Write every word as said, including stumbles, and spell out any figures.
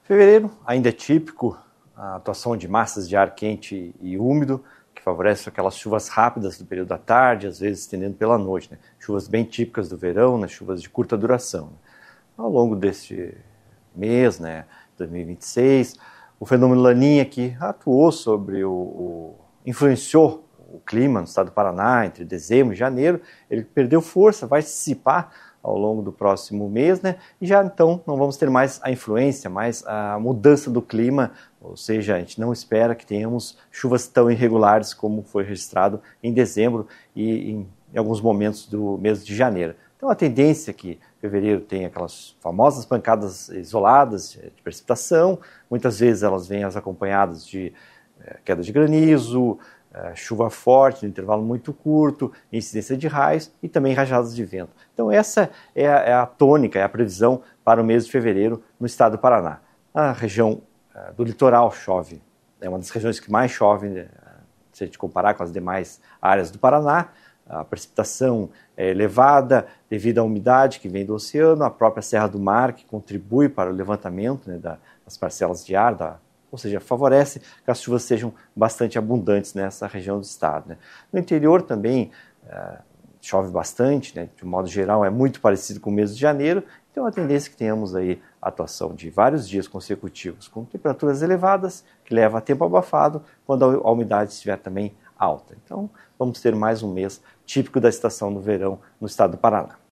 Fevereiro ainda é típico a atuação de massas de ar quente e úmido, que favorece aquelas chuvas rápidas do período da tarde, às vezes estendendo pela noite, né? Chuvas bem típicas do verão, né? Chuvas de curta duração. Né? Ao longo deste mês, né, dois mil e vinte e seis, o fenômeno Laninha que atuou sobre o, o influenciou o clima no estado do Paraná entre dezembro e janeiro, ele perdeu força, vai se dissipar ao longo do próximo mês, né? E já então não vamos ter mais a influência, mais a mudança do clima, ou seja, a gente não espera que tenhamos chuvas tão irregulares como foi registrado em dezembro e em, em alguns momentos do mês de janeiro. Então a tendência é que fevereiro tem aquelas famosas pancadas isoladas de precipitação, muitas vezes elas vêm acompanhadas de é, queda de granizo, é, chuva forte, no intervalo muito curto, incidência de raios e também rajadas de vento. Então essa é a, é a tônica, é a previsão para o mês de fevereiro no estado do Paraná. A região é, do litoral chove, é uma das regiões que mais chove, né, se a gente comparar com as demais áreas do Paraná. A precipitação é elevada devido à umidade que vem do oceano, a própria Serra do Mar, que contribui para o levantamento, né, das parcelas de ar, da, ou seja, favorece que as chuvas sejam bastante abundantes nessa região do estado. Né. No interior também é, chove bastante, né, de um modo geral é muito parecido com o mês de janeiro, então a tendência é que tenhamos aí a atuação de vários dias consecutivos com temperaturas elevadas, que leva a tempo abafado, quando a umidade estiver também alta. Então, vamos ter mais um mês típico da estação do verão no estado do Paraná.